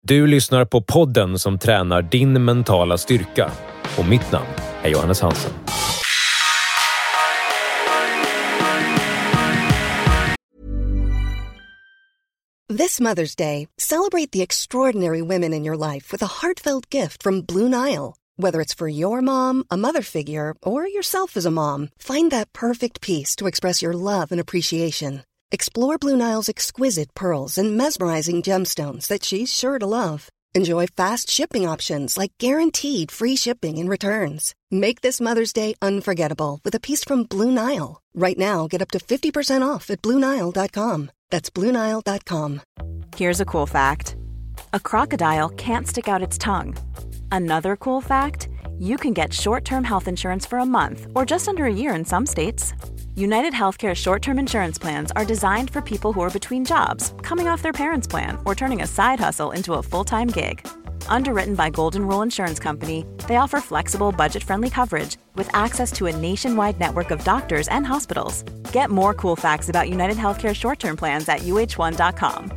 Du lyssnar på podden som tränar din mentala styrka. Och mitt namn är Johannes Hansen. This Mother's Day, celebrate the extraordinary women in your life with a heartfelt gift from Blue Nile. Whether it's for your mom, a mother figure, or yourself as a mom, find that perfect piece to express your love and appreciation. Explore Blue Nile's exquisite pearls and mesmerizing gemstones that she's sure to love. Enjoy fast shipping options like guaranteed free shipping and returns. Make this Mother's Day unforgettable with a piece from Blue Nile. Right now, get up to 50% off at BlueNile.com. That's BlueNile.com. Here's a cool fact. A crocodile can't stick out its tongue. Another cool fact, you can get short-term health insurance for a month or just under a year in some states. United Healthcare short-term insurance plans are designed for people who are between jobs, coming off their parents' plan, or turning a side hustle into a full-time gig. Underwritten by Golden Rule Insurance Company, they offer flexible, budget-friendly coverage with access to a nationwide network of doctors and hospitals. Get more cool facts about United Healthcare short-term plans at uh1.com.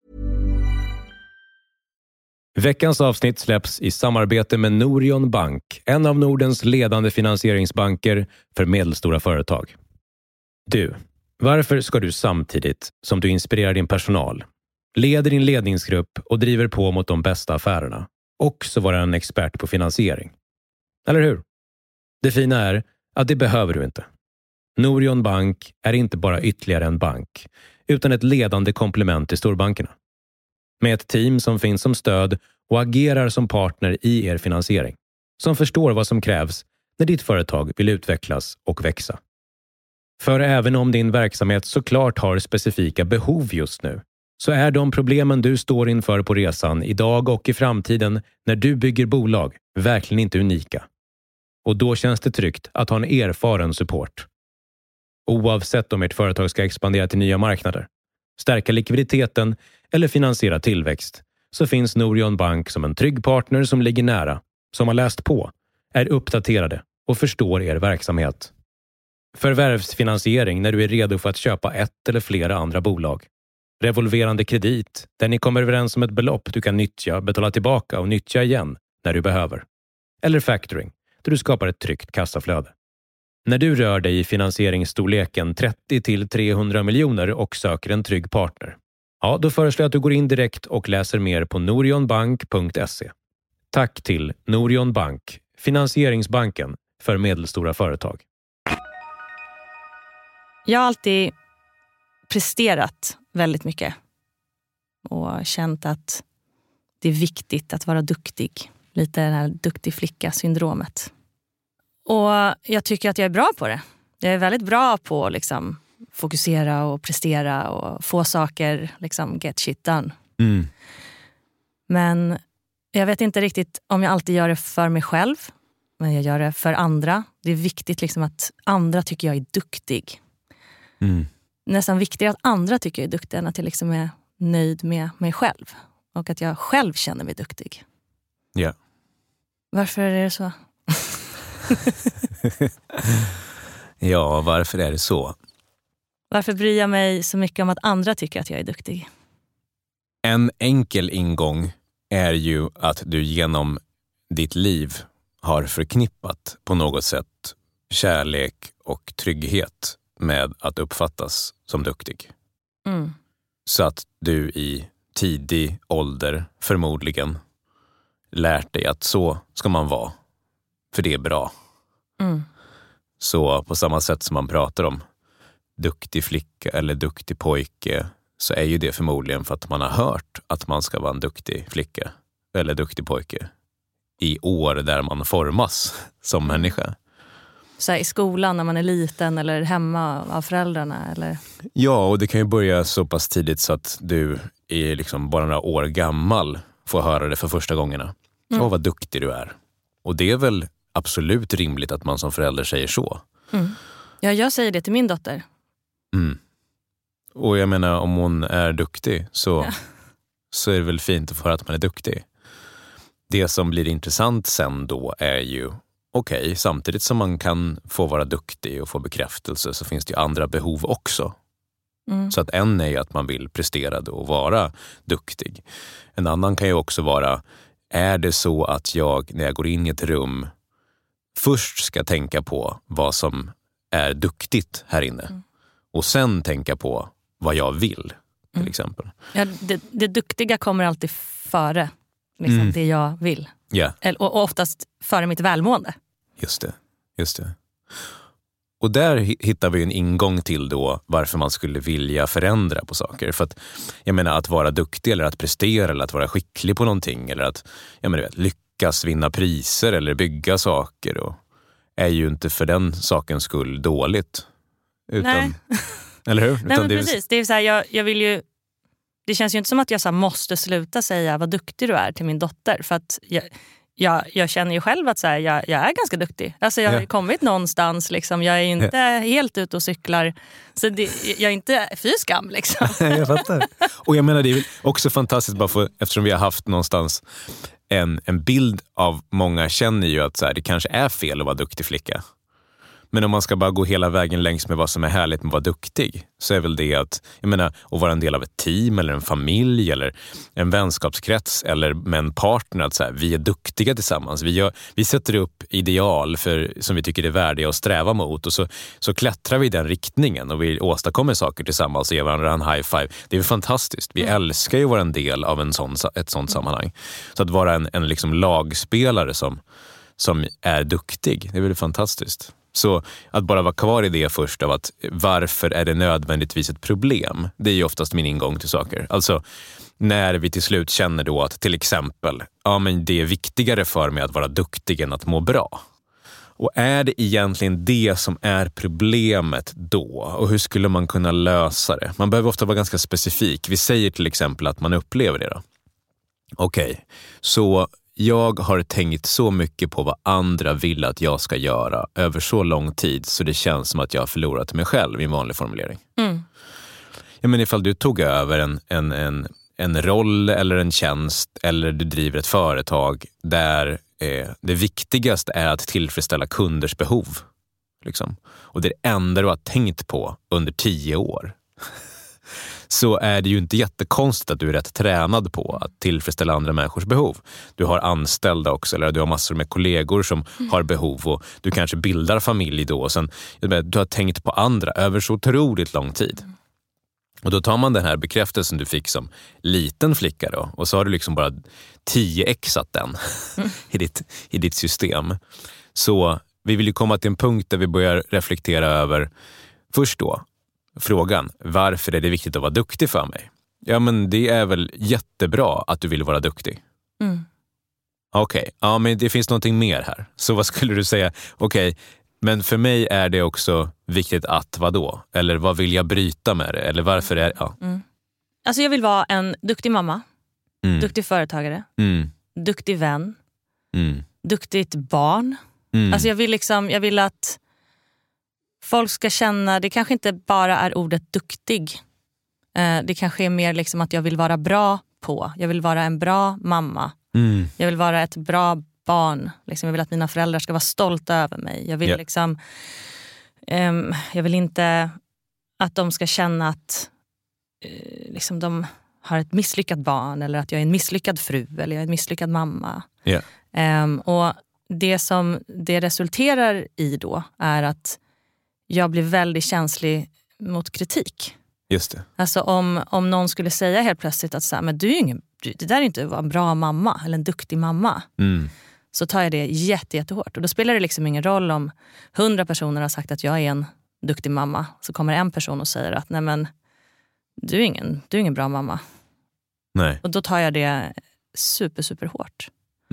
Veckans avsnitt släpps i samarbete med Norion Bank, en av Nordens ledande finansieringsbanker för medelstora företag. Du, varför ska du samtidigt som du inspirerar din personal, leder din ledningsgrupp och driver på mot de bästa affärerna, också vara en expert på finansiering? Eller hur? Det fina är att det behöver du inte. Norion Bank är inte bara ytterligare en bank, utan ett ledande komplement till storbankerna. Med ett team som finns som stöd och agerar som partner i er finansiering. Som förstår vad som krävs när ditt företag vill utvecklas och växa. För även om din verksamhet såklart har specifika behov just nu, så är de problemen du står inför på resan idag och i framtiden när du bygger bolag verkligen inte unika. Och då känns det tryggt att ha en erfaren support. Oavsett om ert företag ska expandera till nya marknader, stärka likviditeten eller finansiera tillväxt, så finns Norion Bank som en trygg partner som ligger nära, som har läst på, är uppdaterade och förstår er verksamhet. Förvärvsfinansiering när du är redo för att köpa ett eller flera andra bolag. Revolverande kredit där ni kommer överens om ett belopp du kan nyttja, betala tillbaka och nyttja igen när du behöver. Eller factoring där du skapar ett tryggt kassaflöde. När du rör dig i finansieringsstorleken 30 till 300 miljoner och söker en trygg partner, ja, då föreslår jag att du går in direkt och läser mer på norionbank.se. Tack till Norion Bank, finansieringsbanken för medelstora företag. Jag har alltid presterat väldigt mycket och känt att det är viktigt att vara duktig. Lite den här duktig flicka-syndromet. Och jag tycker att jag är bra på det. Jag är väldigt bra på att liksom fokusera och prestera och få saker, liksom get shit done. Mm. Men jag vet inte riktigt om jag alltid gör det för mig själv. Men jag gör det för andra. Det är viktigt liksom att andra tycker jag är duktig. Mm. Nästan viktigare att andra tycker jag är duktig än att jag liksom är nöjd med mig själv. Och att jag själv känner mig duktig. Ja. Yeah. Varför är det så? Ja, varför är det så? Varför bryr jag mig så mycket om att andra tycker att jag är duktig? En enkel ingång är ju att du genom ditt liv har förknippat på något sätt kärlek och trygghet med att uppfattas som duktig. Mm. Så att du i tidig ålder förmodligen lärt dig att så ska man vara. För det är bra. Mm. Så på samma sätt som man pratar om duktig flicka eller duktig pojke, så är ju det förmodligen för att man har hört att man ska vara en duktig flicka eller duktig pojke i år där man formas som människa. Så här, i skolan när man är liten eller hemma av föräldrarna? Eller? Ja, och det kan ju börja så pass tidigt så att du är liksom bara några år gammal får höra det för första gångerna. Åh, vad duktig du är. Och det är väl absolut rimligt att man som förälder säger så. Mm. Ja, jag säger det till min dotter. Mm. Och jag menar, om hon är duktig så är det väl fint att få höra att man är duktig. Det som blir intressant sen då är ju okej, samtidigt som man kan få vara duktig och få bekräftelse så finns det ju andra behov också. Så att en är att man vill prestera då och vara duktig. En annan kan ju också vara, är det så att jag när jag går in i ett rum först ska tänka på vad som är duktigt här inne och sen tänka på vad jag vill till exempel. Ja, det duktiga kommer alltid före liksom, det jag vill. Yeah. Och oftast före mitt välmående. Just det. Och där hittar vi en ingång till då varför man skulle vilja förändra på saker. För att, jag menar, att vara duktig eller att prestera eller att vara skicklig på någonting eller att lyckas vinna priser eller bygga saker och är ju inte för den sakens skull dåligt. Utan, nej. Eller hur? Nej, men precis. Det är så här, jag vill ju... Det känns ju inte som att jag så här, måste sluta säga vad duktig du är till min dotter. För att jag känner ju själv att så här, jag är ganska duktig. Alltså jag har kommit någonstans. Liksom. Jag är ju inte helt ute och cyklar. Så jag är inte fyskam. Liksom. Jag fattar. Och jag menar, det är också fantastiskt bara för, eftersom vi har haft någonstans en bild av många känner ju att så här, det kanske är fel att vara duktig flicka. Men om man ska bara gå hela vägen längs med vad som är härligt med att vara duktig så är väl det att, jag menar, att vara en del av ett team eller en familj eller en vänskapskrets eller med en partner, att så här, vi är duktiga tillsammans. Vi sätter upp ideal som vi tycker är värdiga att sträva mot och så klättrar vi i den riktningen och vi åstadkommer saker tillsammans och ger varandra en high five. Det är fantastiskt. Vi älskar ju att vara en del av ett sånt sammanhang. Så att vara en liksom lagspelare som är duktig, det är väl fantastiskt. Så att bara vara kvar i det först av att varför är det nödvändigtvis ett problem? Det är ju oftast min ingång till saker. Alltså när vi till slut känner då att till exempel, ja men det är viktigare för mig att vara duktig än att må bra. Och är det egentligen det som är problemet då? Och hur skulle man kunna lösa det? Man behöver ofta vara ganska specifik. Vi säger till exempel att man upplever det då. Okej, så jag har tänkt så mycket på vad andra vill att jag ska göra över så lång tid så det känns som att jag har förlorat mig själv i en vanlig formulering. Jag menar, ifall du tog över en roll eller en tjänst eller du driver ett företag där det viktigaste är att tillfredsställa kunders behov. Liksom. Och det är det enda du har tänkt på under 10 år. Så är det ju inte jättekonstigt att du är rätt tränad på att tillfredsställa andra människors behov. Du har anställda också, eller du har massor med kollegor som har behov och du kanske bildar familj då. Och sen, du har tänkt på andra över så otroligt lång tid. Och då tar man den här bekräftelsen du fick som liten flicka då och så har du liksom bara 10xat den i ditt system. Så vi vill ju komma till en punkt där vi börjar reflektera över först då frågan, varför är det viktigt att vara duktig för mig? Ja, men det är väl jättebra att du vill vara duktig. Okej, ja men det finns någonting mer här. Så vad skulle du säga? Okej, men för mig är det också viktigt att vadå? Eller vad vill jag bryta med det? Eller varför är det? Alltså jag vill vara en duktig mamma, duktig företagare, duktig vän, duktigt barn. Alltså jag vill att folk ska känna, det kanske inte bara är ordet duktig. Det kanske är mer liksom att jag vill vara bra på. Jag vill vara en bra mamma. Jag vill vara ett bra barn. Liksom, jag vill att mina föräldrar ska vara stolta över mig. Jag vill liksom, jag vill inte att de ska känna att liksom de har ett misslyckat barn eller att jag är en misslyckad fru eller jag är en misslyckad mamma. Och det som det resulterar i då är att jag blir väldigt känslig mot kritik. Just det. Alltså om någon skulle säga helt plötsligt att så här, men det där är inte en bra mamma eller en duktig mamma. Så tar jag det jättehårt. Och då spelar det liksom ingen roll om 100 personer har sagt att jag är en duktig mamma. Så kommer en person och säger att nej men du är ingen bra mamma. Nej. Och då tar jag det super hårt.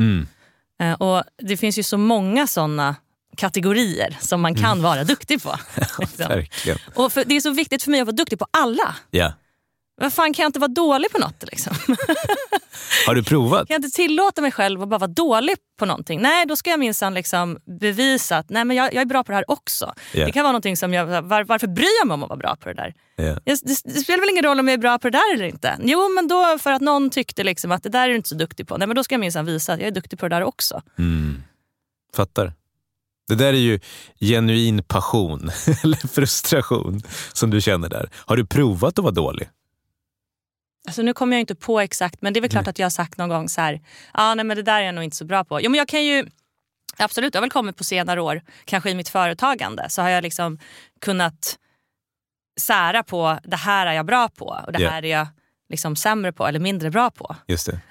Och det finns ju så många sådana kategorier som man kan vara duktig på. Liksom. Verkligen. Och det är så viktigt för mig att vara duktig på alla. Ja. Vad fan, kan jag inte vara dålig på något liksom? Har du provat? Kan jag inte tillåta mig själv att bara vara dålig på någonting? Nej, då ska jag minsann liksom bevisa att nej, men jag är bra på det här också. Yeah. Det kan vara någonting som varför bryr jag mig om att vara bra på det där? Yeah. Det spelar väl ingen roll om jag är bra på det där eller inte? Jo, men då för att någon tyckte liksom att det där är du inte så duktig på. Nej, men då ska jag minsann visa att jag är duktig på det där också. Fattar. Det där är ju genuin passion eller frustration som du känner där. Har du provat att vara dålig? Alltså nu kommer jag inte på exakt, men det är väl klart att jag har sagt någon gång så här, nej men det där är jag nog inte så bra på. Jo, men jag kan ju, absolut, jag har väl kommit på senare år, kanske i mitt företagande, så har jag liksom kunnat sära på, det här är jag bra på och det här är jag liksom sämre på eller mindre bra på. Just det.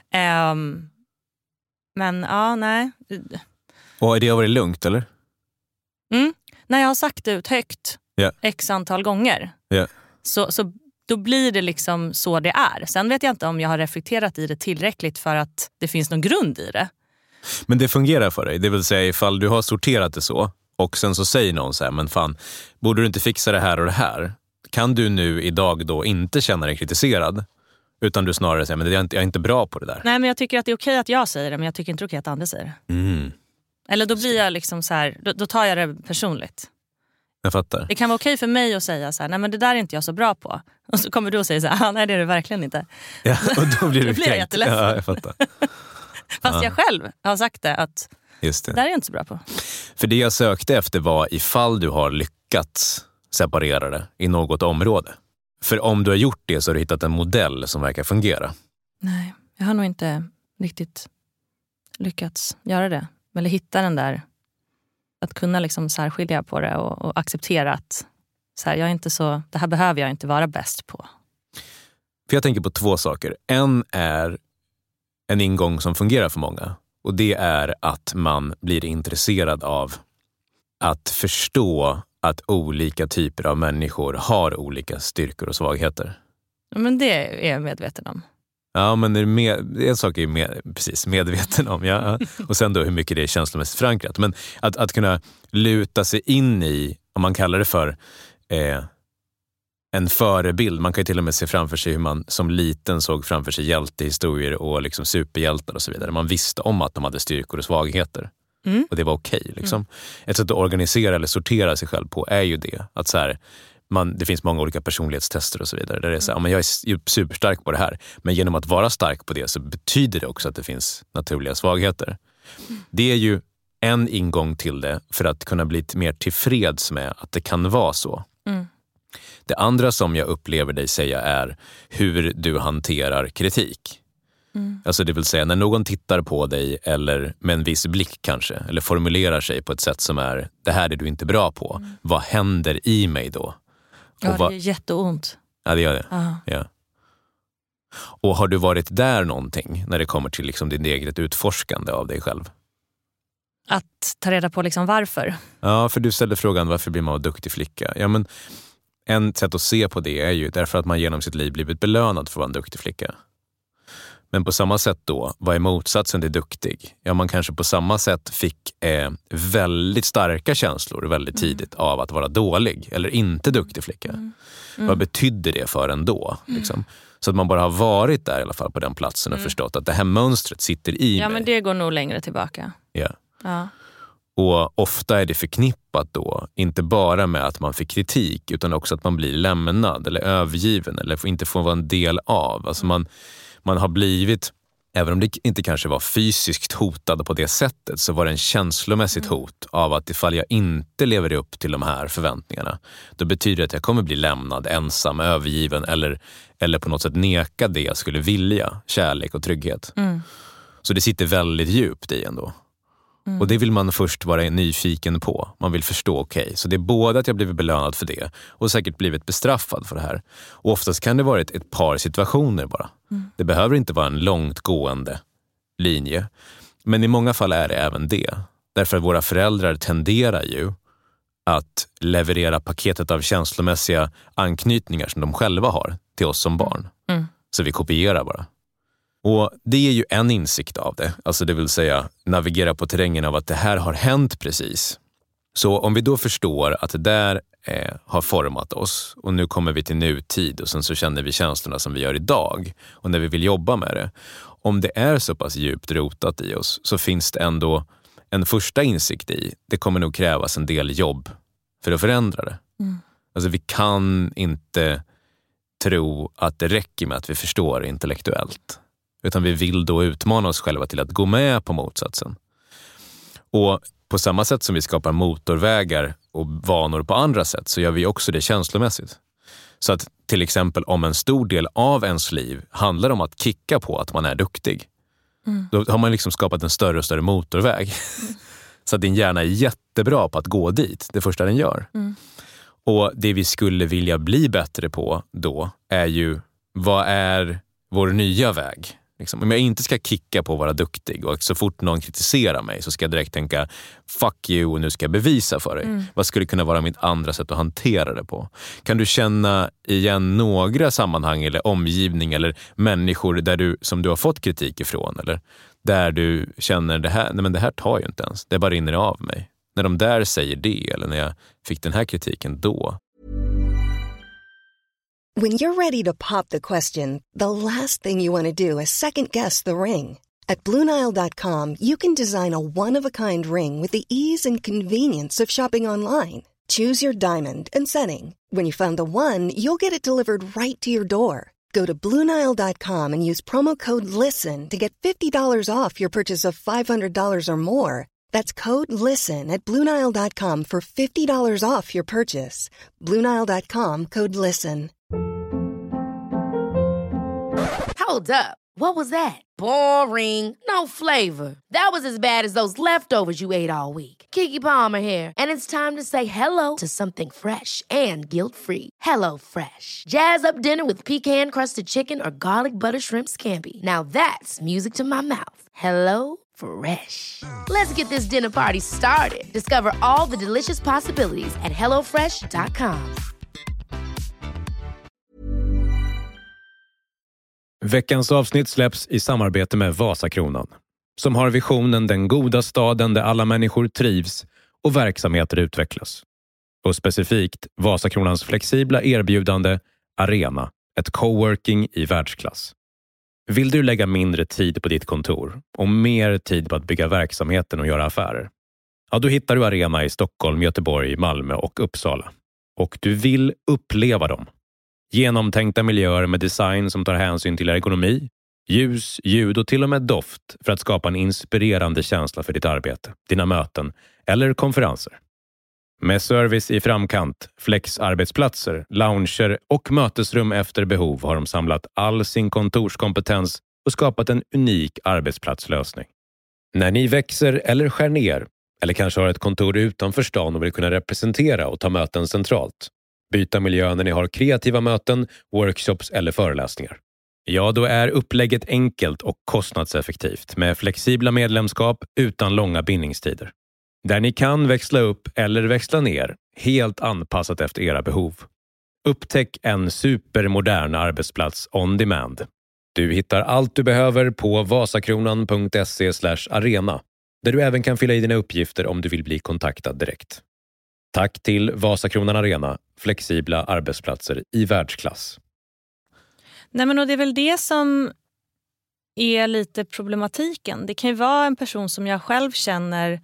Men nej. Och har det varit lugnt eller? När jag har sagt ut högt x antal gånger så då blir det liksom så det är. Sen vet jag inte om jag har reflekterat i det tillräckligt för att det finns någon grund i det. Men det fungerar för dig, det vill säga ifall du har sorterat det så och sen så säger någon så här, men fan, borde du inte fixa det här och det här? Kan du nu idag då inte känna dig kritiserad? Utan du snarare säger, men jag är inte bra på det där. Nej, men jag tycker att det är okej att jag säger det, men jag tycker inte okej att andra säger det. Eller då blir jag liksom så här, då tar jag det personligt. Jag fattar. Det kan vara okej för mig att säga så här, nej men det där är inte jag så bra på. Och så kommer du och säger så här, nej det är det verkligen inte. Ja, och då blir du blir jag jätteledsen. Ja, jag fattar. Fast jag själv har sagt det, att just det där är jag inte så bra på. För det jag sökte efter var ifall du har lyckats separera det i något område. För om du har gjort det så har du hittat en modell som verkar fungera. Nej, jag har nog inte riktigt lyckats göra det. Eller hitta den där, att kunna liksom särskilja på det och acceptera att så här, jag är inte så, det här behöver jag inte vara bäst på. För jag tänker på två saker. En är en ingång som fungerar för många. Och det är att man blir intresserad av att förstå att olika typer av människor har olika styrkor och svagheter. Men det är jag medveten om. Ja, men en sak är precis medveten om. Ja. Och sen då hur mycket det är känslomässigt förankrat. Men att kunna luta sig in i, om man kallar det för en förebild. Man kan ju till och med se framför sig hur man som liten såg framför sig hjältehistorier och liksom superhjältar och så vidare. Man visste om att de hade styrkor och svagheter. Och det var okej, liksom. Ett sätt att organisera eller sortera sig själv på är ju det. Att så här, det finns många olika personlighetstester och så vidare. Där det är så här, men jag är superstark på det här. Men genom att vara stark på det så betyder det också att det finns naturliga svagheter. Det är ju en ingång till det för att kunna bli mer tillfreds med att det kan vara så. Det andra som jag upplever dig säga är hur du hanterar kritik. Alltså det vill säga när någon tittar på dig eller med en viss blick kanske, eller formulerar sig på ett sätt som är, det här är du inte bra på. Vad händer i mig då? Ja, det är jätteont. Ja, det gör det. Ja. Och har du varit där någonting när det kommer till liksom din eget utforskande av dig själv? Att ta reda på liksom varför? Ja, för du ställde frågan, varför blir man en duktig flicka? Ja, men en sätt att se på det är ju därför att man genom sitt liv blivit belönad för att vara en duktig flicka. Men på samma sätt då, vad är motsatsen till duktig? Ja, man kanske på samma sätt fick väldigt starka känslor väldigt tidigt av att vara dålig eller inte duktig flicka. Vad betydde det för en då? Liksom? Så att man bara har varit där i alla fall på den platsen och förstått att det här mönstret sitter i mig. Ja, men det går nog längre tillbaka. Ja. Och ofta är det förknippat då, inte bara med att man fick kritik utan också att man blir lämnad eller övergiven eller inte får vara en del av. Alltså man har blivit, även om det inte kanske var fysiskt hotad på det sättet, så var det en känslomässigt hot av att ifall jag inte lever upp till de här förväntningarna, då betyder det att jag kommer bli lämnad, ensam, övergiven eller på något sätt neka det jag skulle vilja, kärlek och trygghet. Så det sitter väldigt djupt i ändå. Och det vill man först vara nyfiken på. Man vill förstå, okej. Så det är både att jag blivit belönad för det och säkert blivit bestraffad för det här. Och oftast kan det vara ett par situationer bara. Det behöver inte vara en långtgående linje. Men i många fall är det även det. Därför att våra föräldrar tenderar ju att leverera paketet av känslomässiga anknytningar som de själva har till oss som barn. Så vi kopierar bara. Och det är ju en insikt av det. Alltså det vill säga navigera på terrängen av att det här har hänt precis. Så om vi då förstår att det där har format oss och nu kommer vi till nutid och sen så känner vi känslorna som vi gör idag och när vi vill jobba med det. Om det är så pass djupt rotat i oss så finns det ändå en första insikt i. Det kommer nog krävas en del jobb för att förändra det. Alltså vi kan inte tro att det räcker med att vi förstår intellektuellt. Utan vi vill då utmana oss själva till att gå med på motsatsen. Och på samma sätt som vi skapar motorvägar och vanor på andra sätt, så gör vi också det känslomässigt. Så att till exempel om en stor del av ens liv handlar om att kicka på att man är duktig, då har man liksom skapat en större och större motorväg. Så att din hjärna är jättebra på att gå dit, det första den gör. Och det vi skulle vilja bli bättre på då är ju, vad är vår nya väg? Liksom, om jag inte ska kicka på att vara duktig och så fort någon kritiserar mig så ska jag direkt tänka fuck you och nu ska jag bevisa för dig. Vad skulle kunna vara mitt andra sätt att hantera det på? Kan du känna igen några sammanhang eller omgivning eller människor där som du har fått kritik ifrån, eller där du känner det här, nej men det här tar ju inte ens, det bara rinner av mig. När de där säger det, eller när jag fick den här kritiken då. When you're ready to pop the question, the last thing you want to do is second-guess the ring. At BlueNile.com, you can design a one-of-a-kind ring with the ease and convenience of shopping online. Choose your diamond and setting. When you find the one, you'll get it delivered right to your door. Go to BlueNile.com and use promo code LISTEN to get $50 off your purchase of $500 or more. That's code LISTEN at BlueNile.com for $50 off your purchase. BlueNile.com, code LISTEN. Hold up. What was that? Boring. No flavor. That was as bad as those leftovers you ate all week. Keke Palmer here, and it's time to say hello to something fresh and guilt-free. Hello Fresh. Jazz up dinner with pecan-crusted chicken or garlic butter shrimp scampi. Now that's music to my mouth. Hello Fresh. Let's get this dinner party started. Discover all the delicious possibilities at hellofresh.com. Veckans avsnitt släpps i samarbete med Vasakronan, som har visionen den goda staden där alla människor trivs och verksamheter utvecklas. Och specifikt Vasakronans flexibla erbjudande Arena, ett coworking i världsklass. Vill du lägga mindre tid på ditt kontor och mer tid på att bygga verksamheten och göra affärer? Ja, då hittar du Arena i Stockholm, Göteborg, Malmö och Uppsala. Och du vill uppleva dem. Genomtänkta miljöer med design som tar hänsyn till ergonomi, ljus, ljud och till och med doft för att skapa en inspirerande känsla för ditt arbete, dina möten eller konferenser. Med service i framkant, flexarbetsplatser, lounger och mötesrum efter behov har de samlat all sin kontorskompetens och skapat en unik arbetsplatslösning. När ni växer eller skär ner, eller kanske har ett kontor utanför stan och vill kunna representera och ta möten centralt, byta miljö när ni har kreativa möten, workshops eller föreläsningar. Ja, då är upplägget enkelt och kostnadseffektivt med flexibla medlemskap utan långa bindningstider. Där ni kan växla upp eller växla ner, helt anpassat efter era behov. Upptäck en supermodern arbetsplats on demand. Du hittar allt du behöver på vasakronan.se/arena, där du även kan fylla i dina uppgifter om du vill bli kontaktad direkt. Tack till Vasakronan Arena, flexibla arbetsplatser i världsklass. Nej, men och det är väl det som är lite problematiken. Det kan ju vara en person som jag själv känner,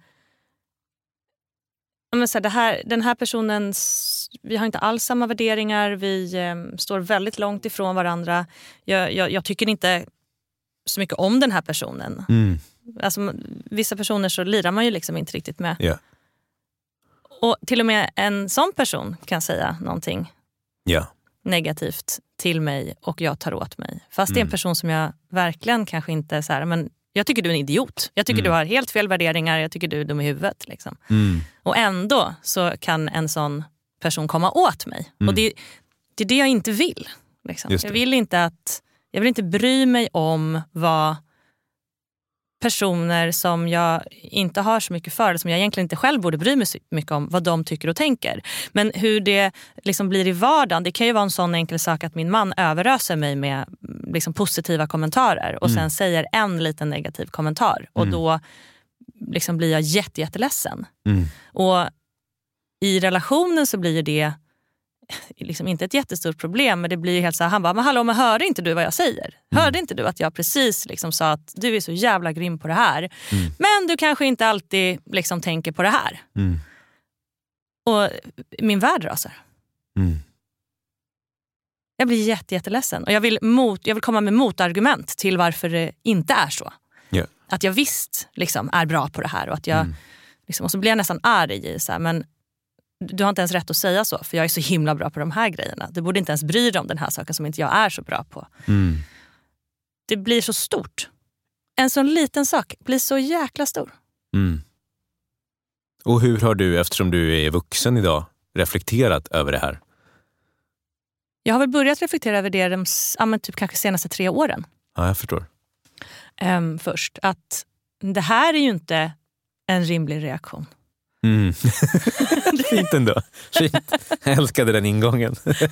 men så här, den här personen, vi har inte alls samma värderingar, vi står väldigt långt ifrån varandra. Jag tycker inte så mycket om den här personen. Alltså, vissa personer så lirar man ju liksom inte riktigt med. Yeah. Och till och med en sån person kan säga någonting negativt till mig och jag tar åt mig. Fast det är en person som jag verkligen kanske inte så här, men jag tycker du är en idiot. Jag tycker du har helt fel värderingar, jag tycker du är dum i huvudet. Liksom. Och ändå så kan en sån person komma åt mig. Och det är det jag inte vill. Liksom. Jag vill inte bry mig om vad personer som jag inte har så mycket för, som jag egentligen inte själv borde bry mig så mycket om, vad de tycker och tänker. Men hur det liksom blir i vardagen, det kan ju vara en sån enkel sak att min man överöser mig med liksom positiva kommentarer och sen säger en liten negativ kommentar. Och då liksom blir jag jätteledsen. Och i relationen så blir ju det liksom inte ett jättestort problem, men det blir ju helt så här, han bara, men hallå, men hörde inte du vad jag säger? Hörde inte du att jag precis liksom sa att du är så jävla grym på det här, men du kanske inte alltid liksom tänker på det här. Och min värld rasar. Jag blir jätteledsen och jag vill komma med motargument till varför det inte är så. Att jag visst liksom är bra på det här och att jag Liksom. Och så blir jag nästan arg i så här, men du har inte ens rätt att säga så, för jag är så himla bra på de här grejerna. Du borde inte ens bry dig om den här saken som inte jag är så bra på. Det blir så stort. En sån liten sak blir så jäkla stor. Och hur har du, eftersom du är vuxen idag, reflekterat över det här? Jag har väl börjat reflektera över det typ kanske senaste 3 åren. Ja, jag förstår. Först, att det här är ju inte en rimlig reaktion. Fint ändå. Fint. Jag älskade den ingången.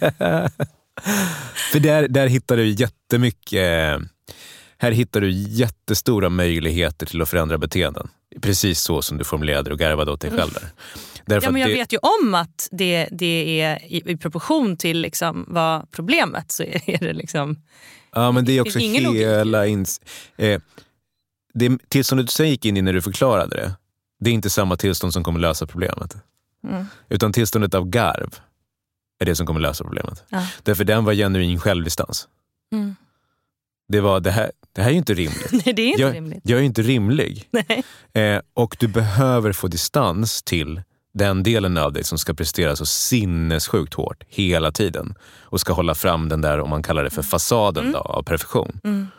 För där hittar du jättemycket. Här hittar du jättestora möjligheter till att förändra beteenden. Precis så som du formulerade och garvade åt dig själv där. Därför men jag vet ju om att det är i proportion till liksom vad problemet, så är det liksom... Ja, men det är också hela... det tillståndet du sen gick in i när du förklarade det är inte samma tillstånd som kommer lösa problemet. Utan tillståndet av garv är det som kommer lösa problemet. Ja. Därför den var genuin självdistans. Det här är ju inte rimligt. Nej, det är inte rimligt. Jag är inte rimlig. Nej. Och du behöver få distans till den delen av dig som ska prestera så sinnessjukt hårt hela tiden. Och ska hålla fram den där, om man kallar det för fasaden då, av perfektion.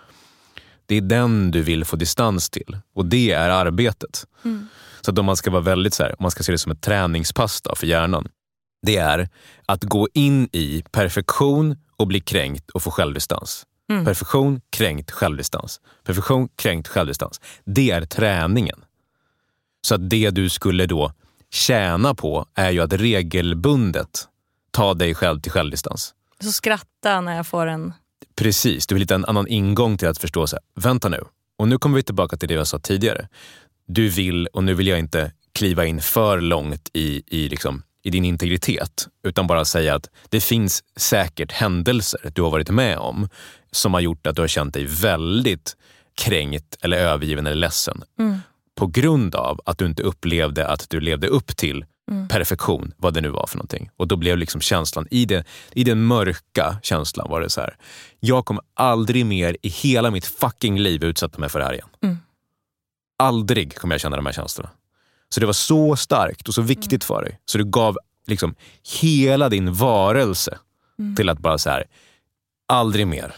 Det är den du vill få distans till. Och det är arbetet. Så att om man ska vara väldigt så här, om man ska se det som ett träningspass då för hjärnan. Det är att gå in i perfektion och bli kränkt och få självdistans. Perfektion, kränkt, självdistans. Perfektion, kränkt, självdistans. Det är träningen. Så att det du skulle då tjäna på är ju att regelbundet ta dig själv till självdistans. Så skratta när jag får en... Precis, du vill hitta en annan ingång till att förstå så här, vänta nu. Och nu kommer vi tillbaka till det jag sa tidigare. Du vill, och nu vill jag inte kliva in för långt i din integritet, utan bara säga att det finns säkert händelser du har varit med om som har gjort att du har känt dig väldigt kränkt eller övergiven eller ledsen. På grund av att du inte upplevde att du levde upp till perfektion, vad det nu var för någonting. Och då blev liksom känslan, i den mörka känslan var det så här: jag kommer aldrig mer i hela mitt fucking liv utsätta mig för det här igen. Aldrig kommer jag känna de här känslorna. Så det var så starkt och så viktigt för dig. Så du gav liksom hela din varelse till att bara så här: aldrig mer.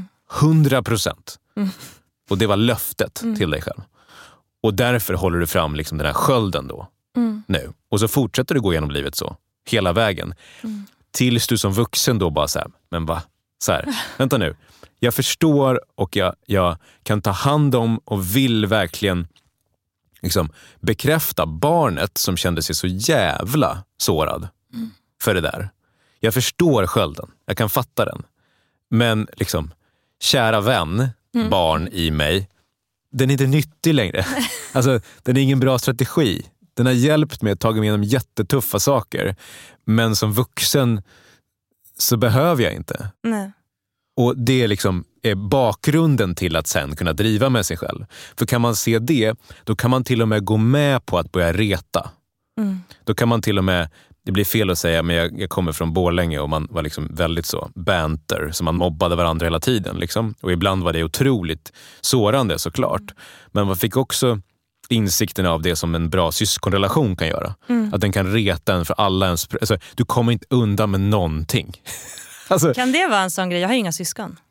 100%. Och det var löftet till dig själv. Och därför håller du fram liksom den här skölden då. Nu. Och så fortsätter du gå igenom livet så. Hela vägen. Tills du som vuxen då bara så här: men va? Så här, vänta nu. Jag förstår och jag kan ta hand om och vill verkligen liksom bekräfta barnet som kände sig så jävla sårad för det där. Jag förstår skölden. Jag kan fatta den. Men liksom, kära vän, barn i mig, den är inte nyttig längre. Alltså, den är ingen bra strategi. Den har hjälpt mig att ta mig igenom jättetuffa saker. Men som vuxen så behöver jag inte. Nej. Och det liksom är bakgrunden till att sen kunna driva med sig själv. För kan man se det, då kan man till och med gå med på att börja reta. Då kan man till och med, det blir fel att säga, men jag kommer från Borlänge och man var liksom väldigt så banter, så man mobbade varandra hela tiden liksom. Och ibland var det otroligt sårande såklart. Men man fick också insikten av det som en bra syskonrelation kan göra. Att den kan reta en för alla ens, alltså, du kommer inte undan med någonting. Alltså, kan det vara en sån grej? Jag har inga syskon.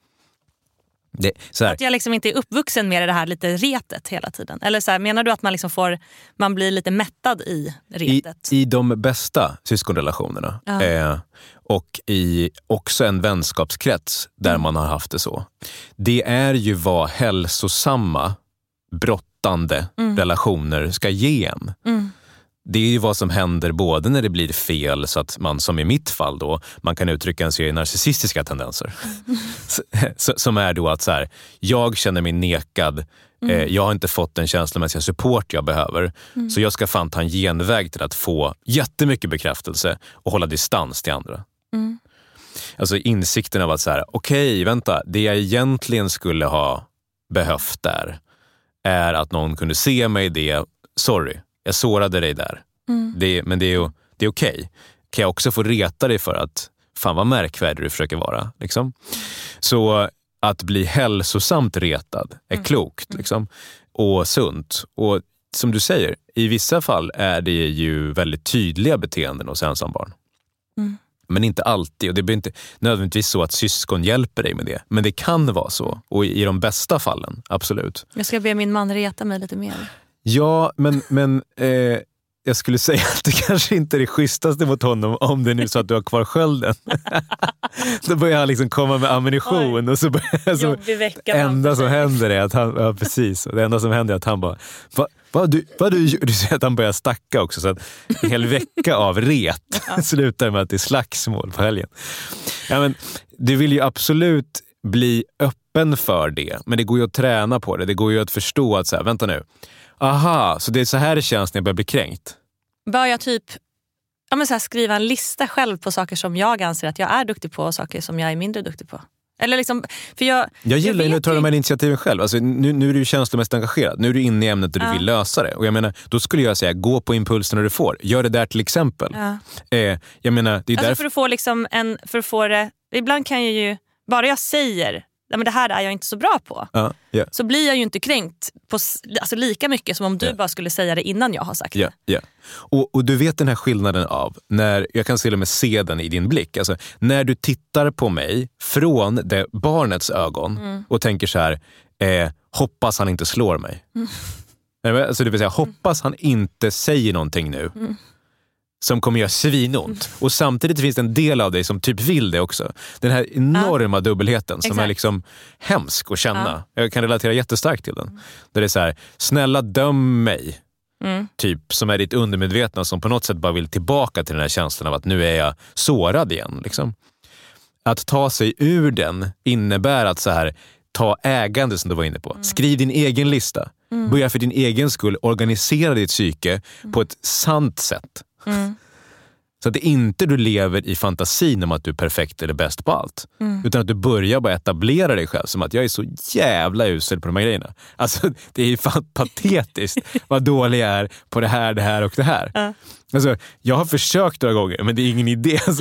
Att jag liksom inte är uppvuxen med det här lite retet hela tiden. Eller så här, menar du att man liksom man blir lite mättad i retet? I de bästa syskonrelationerna. Och i också en vänskapskrets där man har haft det så. Det är ju vad hälsosamma brottande relationer ska ge en. Det är ju vad som händer både när det blir fel, så att man, som i mitt fall då, man kan uttrycka en serie narcissistiska tendenser. Som är då att så här, jag känner mig nekad, jag har inte fått den känslomässiga support jag behöver, så jag ska fan ta en genväg till att få jättemycket bekräftelse och hålla distans till andra. Alltså insikten av att så här, okej, vänta, det jag egentligen skulle ha behövt där är att någon kunde se mig det, sorry, jag sårade dig där. Men det är okej. Kan jag också få reta dig för att fan vad märkvärdig du försöker vara. Liksom. Så att bli hälsosamt retad är klokt. Liksom. Och sunt. Och som du säger, i vissa fall är det ju väldigt tydliga beteenden hos ensambarn. Men inte alltid, och det blir inte nödvändigtvis så att syskon hjälper dig med det. Men det kan vara så, och i de bästa fallen, absolut. Jag ska be min man reta mig lite mer. Ja, men jag skulle säga att det kanske inte är det schysstaste mot honom om det är nu så att du har kvar skölden. Då börjar han liksom komma med ammunition. Och så enda som händer är att han, ja precis, och det enda som händer är att han bara, du säger att han börjar stacka också, så att en hel vecka av ret slutar med att det är slagsmål på helgen. Ja, men du vill ju absolut bli öppen för det, men det går ju att träna på det. Det går ju att förstå att så här, vänta nu. Aha, så det är så här det känns när jag börjar bli kränkt. Bör jag typ så här, skriva en lista själv på saker som jag anser att jag är duktig på och saker som jag är mindre duktig på? Eller liksom, för jag gillar ju när du tar de här initiativen själb. Alltså, nu är du ju känslomässigt engagerad. Nu är du inne i ämnet där du vill lösa det. Och jag menar, då skulle jag säga, gå på impulsen när du får. Gör det där till exempel. Jag menar, det är därför... för att få liksom för att få det... Ibland kan jag ju... Bara jag säger... men det här är jag inte så bra på. Så blir jag ju inte kränkt på, lika mycket som om du bara skulle säga det innan jag har sagt det. Och du vet den här skillnaden av när jag kan till och med se den i din blick. Alltså, när du tittar på mig från det barnets ögon och tänker så här, hoppas han inte slår mig. Alltså, det vill säga, hoppas han inte säger någonting nu. Som kommer göra svinont. Och samtidigt finns det en del av dig som typ vill det också. Den här enorma dubbelheten som är liksom hemsk att känna. Jag kan relatera jättestarkt till den. Där det är så här, snälla döm mig. Typ som är ditt undermedvetna som på något sätt bara vill tillbaka till den här känslan av att nu är jag sårad igen. Liksom. Att ta sig ur den innebär att så här, ta ägande som du var inne på. Skriv din egen lista. Börja för din egen skull organisera ditt psyke på ett sant sätt. Så att det inte du lever i fantasin om att du är perfekt eller bäst på allt. Utan att du börjar bara etablera dig själv som att jag är så jävla usel på de här grejerna. Alltså det är ju fan patetiskt vad dålig jag är på det här och det här. Alltså jag har försökt några gånger men det är ingen idé. Alltså.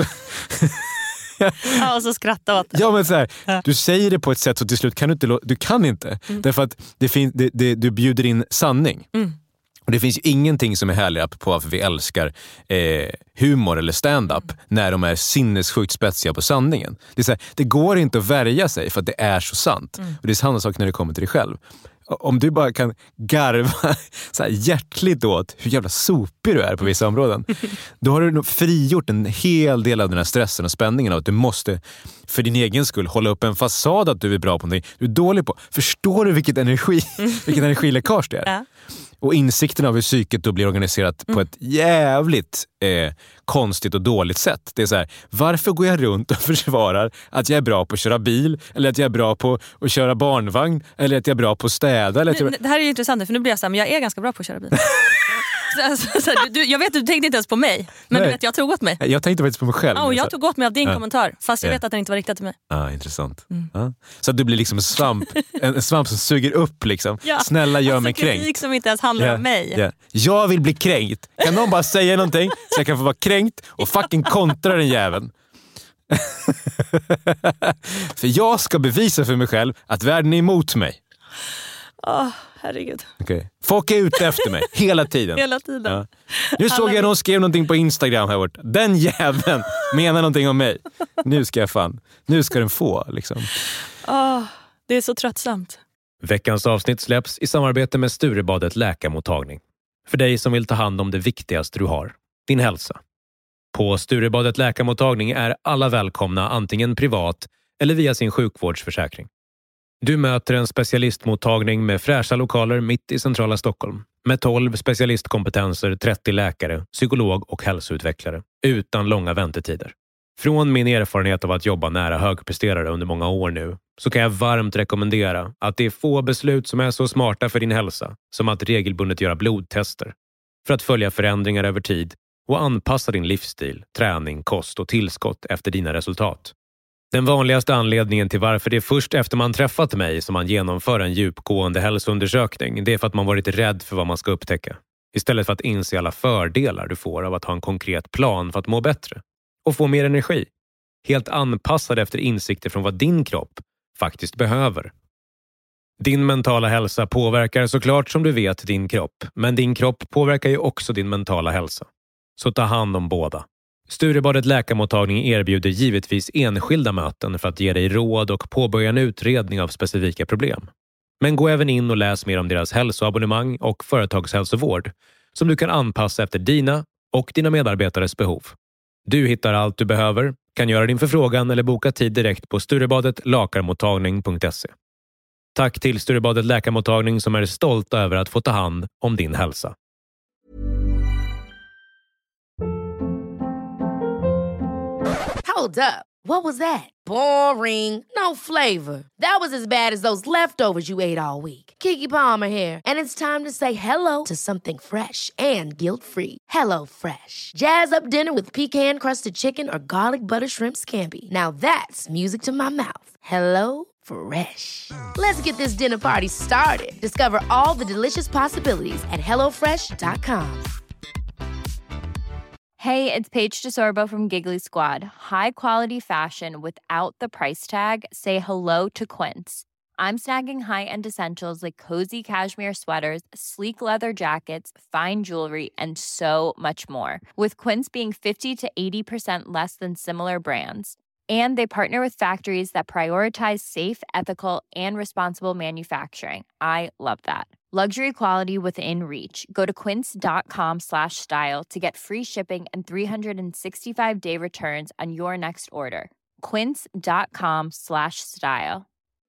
Och så skratta åt det. Ja, men så här, du säger det på ett sätt så till slut kan du kan inte. Därför att du bjuder in sanning. Och det finns ju ingenting som är härligare på varför vi älskar humor eller stand-up när de är sinnessjukt spetsiga på sanningen. Det är så här, det går inte att värja sig för att det är så sant. Och det är samma sak när det kommer till dig själv. Om du bara kan garva så här hjärtligt åt hur jävla sopig du är på vissa områden, då har du nog frigjort en hel del av den här stressen och spänningen av att du måste för din egen skull hålla upp en fasad att du är bra på någonting du är dålig på. Förstår du vilket energiläckage det är? Och insikten av hur psyket då blir organiserat på ett jävligt konstigt och dåligt sätt. Det är så här, varför går jag runt och försvarar att jag är bra på att köra bil, eller att jag är bra på att köra barnvagn, eller att jag är bra på att städa? Eller det här är ju intressant, för nu blir jag så här, men jag är ganska bra på att köra bil. Jag vet, du tänkte inte ens på mig. Men du vet, jag tog åt mig. Jag tänkte faktiskt på mig själv. Och jag tog åt mig av din kommentar. Fast jag vet att den inte var riktad till mig. Intressant. Så att du blir liksom en svamp som suger upp liksom. Snälla gör mig kränkt. Kritik som inte ens handlar om mig. Jag vill bli kränkt. Kan någon bara säga någonting så jag kan få vara kränkt och fucking kontra den jäveln. För jag ska bevisa för mig själv att världen är emot mig. Herregud. Okay. Folk är ute efter mig hela tiden. Ja. Nu såg jag någon skrev någonting på Instagram här bort. Den jäveln menar någonting om mig. Nu ska den få liksom. Det är så tröttsamt. Veckans avsnitt släpps i samarbete med Sturebadet läkarmottagning. För dig som vill ta hand om det viktigaste du har, din hälsa. På Sturebadet läkarmottagning är alla välkomna antingen privat eller via sin sjukvårdsförsäkring. Du möter en specialistmottagning med fräscha lokaler mitt i centrala Stockholm. Med 12 specialistkompetenser, 30 läkare, psykolog och hälsoutvecklare. Utan långa väntetider. Från min erfarenhet av att jobba nära högpresterare under många år nu så kan jag varmt rekommendera att det är få beslut som är så smarta för din hälsa som att regelbundet göra blodtester. För att följa förändringar över tid och anpassa din livsstil, träning, kost och tillskott efter dina resultat. Den vanligaste anledningen till varför det är först efter man träffat mig som man genomför en djupgående hälsoundersökning, det är för att man varit rädd för vad man ska upptäcka. Istället för att inse alla fördelar du får av att ha en konkret plan för att må bättre. Och få mer energi. Helt anpassad efter insikter från vad din kropp faktiskt behöver. Din mentala hälsa påverkar såklart som du vet din kropp, men din kropp påverkar ju också din mentala hälsa. Så ta hand om båda. Sturebadet läkarmottagning erbjuder givetvis enskilda möten för att ge dig råd och påbörja en utredning av specifika problem. Men gå även in och läs mer om deras hälsoabonnemang och företagshälsovård som du kan anpassa efter dina och dina medarbetares behov. Du hittar allt du behöver, kan göra din förfrågan eller boka tid direkt på sturebadetlakarmottagning.se. Tack till Sturebadet läkarmottagning som är stolta över att få ta hand om din hälsa. Hold up. What was that? Boring. No flavor. That was as bad as those leftovers you ate all week. Keke Palmer here, and it's time to say hello to something fresh and guilt-free. Hello Fresh. Jazz up dinner with pecan-crusted chicken or garlic butter shrimp scampi. Now that's music to my mouth. Hello Fresh. Let's get this dinner party started. Discover all the delicious possibilities at hellofresh.com. Hey, it's Paige DeSorbo from Giggly Squad. High quality fashion without the price tag. Say hello to Quince. I'm snagging high-end essentials like cozy cashmere sweaters, sleek leather jackets, fine jewelry, and so much more. With Quince being 50 to 80% less than similar brands. And they partner with factories that prioritize safe, ethical, and responsible manufacturing. I love that. Luxury quality within reach. Go to quince.com/style to get free shipping and 365-day returns on your next order. Quince.com/style.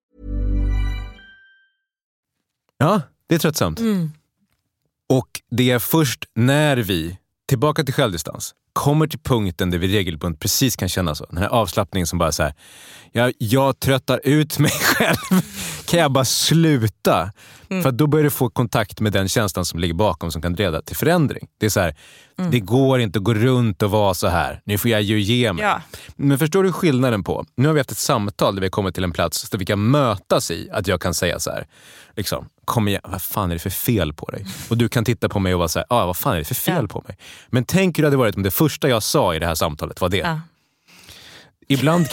Ja, det är tröttsamt. Och det är först när vi, tillbaka till självdistans, kommer till punkten där vi regelbundet precis kan känna så. Den här avslappningen som bara så här, jag tröttar ut mig själv. Kan jag bara sluta? För då börjar du få kontakt med den känslan som ligger bakom som kan leda till förändring. Det är så här, det går inte att gå runt och vara så här. Nu får jag ju ge mig. Ja. Men förstår du skillnaden på? Nu har vi haft ett samtal där vi kommer till en plats där vi kan mötas i att jag kan säga så här. Liksom, kom igen, vad fan är det för fel på dig? Och du kan titta på mig och vara så här, vad fan är det för fel på mig? Men tänk hur det hade varit om det första jag sa i det här samtalet var det. Ja. Ibland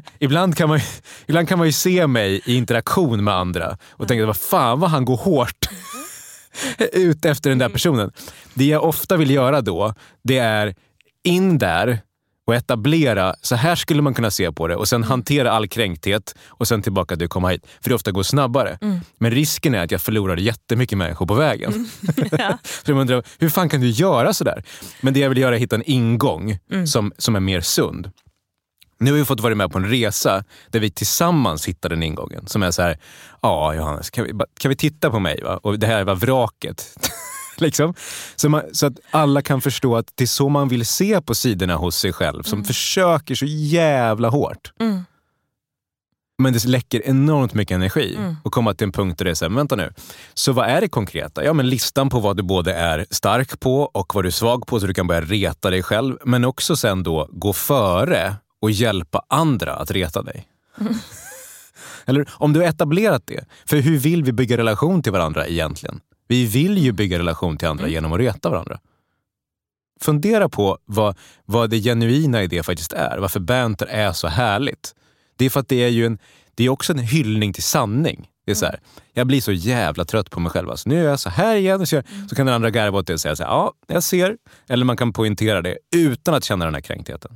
kan man ju se mig i interaktion med andra och tänka, vad fan vad han går hårt ut efter den där personen. Det jag ofta vill göra då, det är in där och etablera, så här skulle man kunna se på det och sen hantera all kränkthet och sen tillbaka att du kommer hit. För det ofta går snabbare. Men risken är att jag förlorar jättemycket människor på vägen. Ja. Så jag undrar, hur fan kan du göra så där? Men det jag vill göra är att hitta en ingång som är mer sund. Nu har vi fått vara med på en resa där vi tillsammans hittade den ingången. Som är så här, Johannes, kan vi titta på mig? Va? Och det här var vraket. Liksom. Så att alla kan förstå att det är så man vill se på sidorna hos sig själv. Som försöker så jävla hårt. Men det läcker enormt mycket energi. Och komma till en punkt där det är så här, vänta nu. Så vad är det konkreta? Ja, men listan på vad du både är stark på och vad du är svag på. Så du kan börja reta dig själv. Men också sen då gå före och hjälpa andra att reta dig. Eller om du har etablerat det. För hur vill vi bygga relation till varandra egentligen? Vi vill ju bygga relation till andra genom att reta varandra. Fundera på vad det genuina i det faktiskt är. Varför banter är så härligt. Det är för att det är också en hyllning till sanning. Det är så här, jag blir så jävla trött på mig själv. Alltså, nu är jag så här igen. Så kan den andra garva åt det och säga så här, ja, jag ser. Eller man kan poängtera det utan att känna den här kränktheten.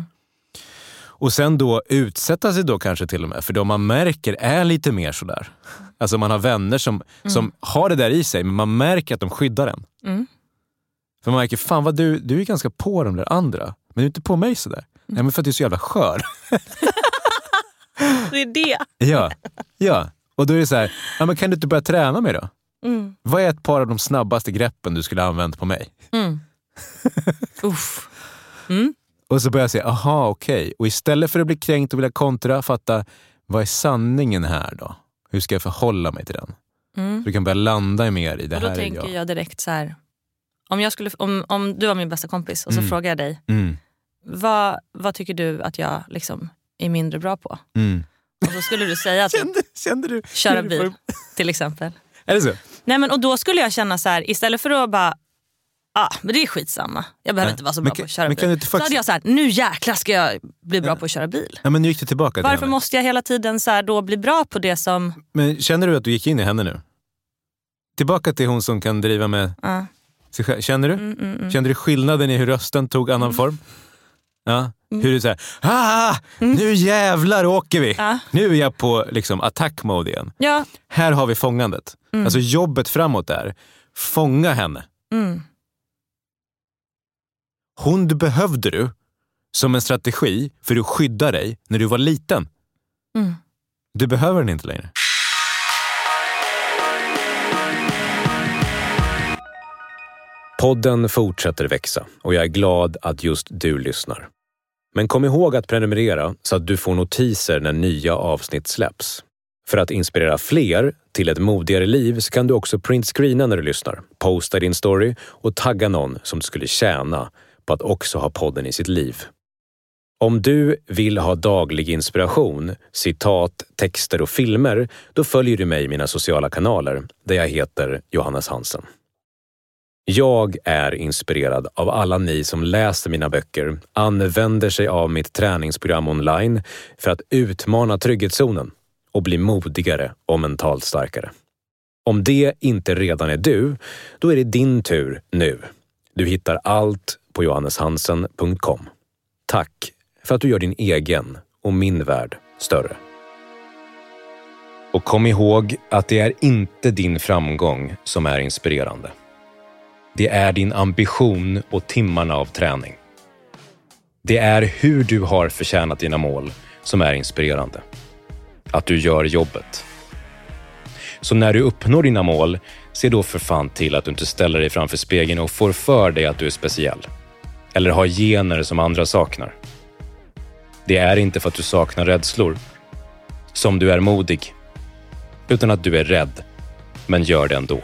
Och sen då utsätta sig då kanske till och med. För de man märker är lite mer sådär. Alltså man har vänner som har det där i sig. Men man märker att de skyddar en. För man märker, fan vad du är ganska på de där andra. Men du är inte på mig sådär. Nej, men för att du är så jävla skör. Det är det. Ja. Och då är det så här, men kan du inte börja träna mig då? Vad är ett par av de snabbaste greppen du skulle använda på mig? Uff. Och så börjar jag säga, aha, okej. Och istället för att bli kränkt och vilja kontra, fatta, vad är sanningen här då? Hur ska jag förhålla mig till den? Så du kan börja landa mer i det här. Och då tänker jag direkt så här, om du var min bästa kompis och så frågar jag dig, vad tycker du att jag liksom är mindre bra på? Och så skulle du säga att kände du köra bil till exempel. Är det så? Nej, men och då skulle jag känna så här, istället för att bara Men det är skitsamma. Jag behöver inte vara så bra på att köra bil. Faktiskt... Så hade jag så här, nu jäklar ska jag bli bra på att köra bil. Ja, men nu gick du tillbaka till Varför henne. måste jag hela tiden så här då bli bra på det som... Men känner du att du gick in i henne nu? Tillbaka till hon som kan driva med sig själv. Känner du? Känner du skillnaden i hur rösten tog annan form? Ja. Hur du säger, nu jävlar åker vi. Nu är jag på liksom attack mode igen. Ja. Här har vi fångandet. Alltså jobbet framåt är fånga henne. Hon behövde du som en strategi för att skydda dig när du var liten. Du behöver den inte längre. Podden fortsätter växa och jag är glad att just du lyssnar. Men kom ihåg att prenumerera så att du får notiser när nya avsnitt släpps. För att inspirera fler till ett modigare liv så kan du också printscreena när du lyssnar, posta din story och tagga någon som skulle tjäna på att också ha podden i sitt liv. Om du vill ha daglig inspiration, citat, texter och filmer, då följer du mig i mina sociala kanaler där jag heter Johannes Hansen. Jag är inspirerad av alla ni som läser mina böcker, använder sig av mitt träningsprogram online för att utmana trygghetszonen och bli modigare och mentalt starkare. Om det inte redan är du, då är det din tur nu. Du hittar allt på johanneshansen.com. Tack för att du gör din egen och min värld större. Och kom ihåg att det är inte din framgång som är inspirerande. Det är din ambition och timmarna av träning. Det är hur du har förtjänat dina mål som är inspirerande. Att du gör jobbet. Så när du uppnår dina mål, se då för fan till att du inte ställer dig framför spegeln och får för dig att du är speciell. Eller har gener som andra saknar. Det är inte för att du saknar rädslor som du är modig, utan att du är rädd, men gör det ändå.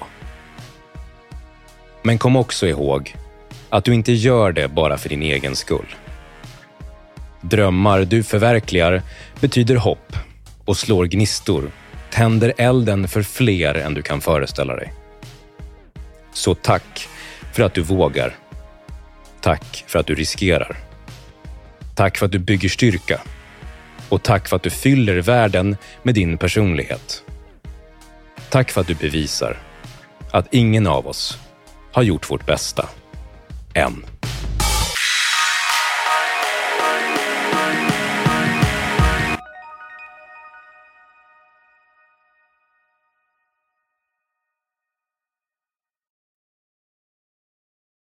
Men kom också ihåg att du inte gör det bara för din egen skull. Drömmar du förverkligar betyder hopp och slår gnistor, tänder elden för fler än du kan föreställa dig. Så tack för att du vågar. Tack för att du riskerar. Tack för att du bygger styrka. Och tack för att du fyller världen med din personlighet. Tack för att du bevisar att ingen av oss har gjort vårt bästa. Än.